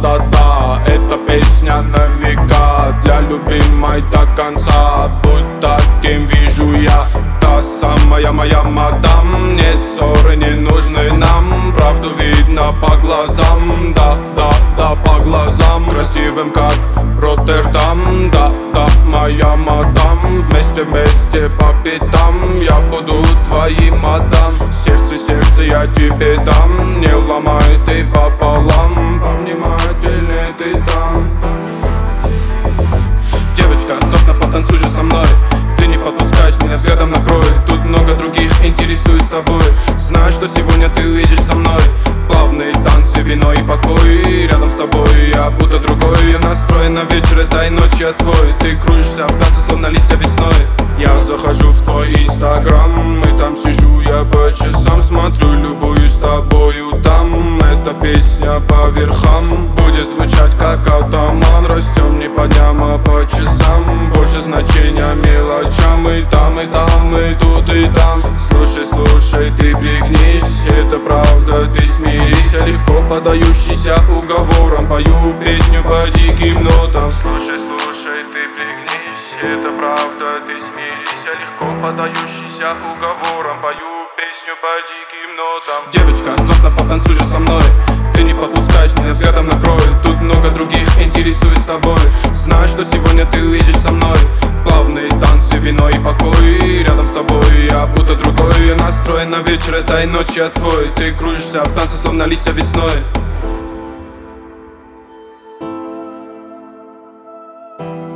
Да-да-да, эта песня на века, для любимой до конца. Будь таким, вижу я, та самая моя мадам. Нет, ссоры не нужны нам, правду видно по глазам. Да-да-да, по глазам, красивым как Роттердам. Да-да, моя мадам, вместе по пятам. Я буду твоим мадам, сердце я тебе дам. Не ломай ты пополам, повнимательнее ты там. Девочка, страстно потанцуй же со мной. Ты не подпускаешь меня взглядом, накрой. Тут много других, интересуюсь тобой. Знаю, что сегодня ты увидишь со мной плавные танцы, вино и покой. Рядом с тобой я будто другой. Я настроен на вечер этой ночи, я твой. Ты кружишься в танце, словно листья весной. Я захожу в твой инстаграм, и там сижу я по часам. Смотрю, любуюсь тобою там. Эта песня по верхам будет звучать как атаман. Растем не по дням, а по часам. Больше значения мелочам. И там, и тут, и там. Слушай, ты пригнись. Это правда, ты смирись. Я легко поддающийся уговорам. Пою песню по диким нотам. Слушай, ты пригнись. Это правда, ты смирись. Я легко поддающийся уговорам. Пою песню по диким нотам. Девочка, страстно потанцуй же со мной. Ты не подпускаешь меня взглядом, накрой. Тут много других, интересуюсь тобой. Знаю, что сегодня ты увидишь со мной плавные танцы, вино и покой. Рядом с тобой я будто другой. Я настроен на вечер этой ночи, я твой. Ты кружишься в танце, словно листья весной.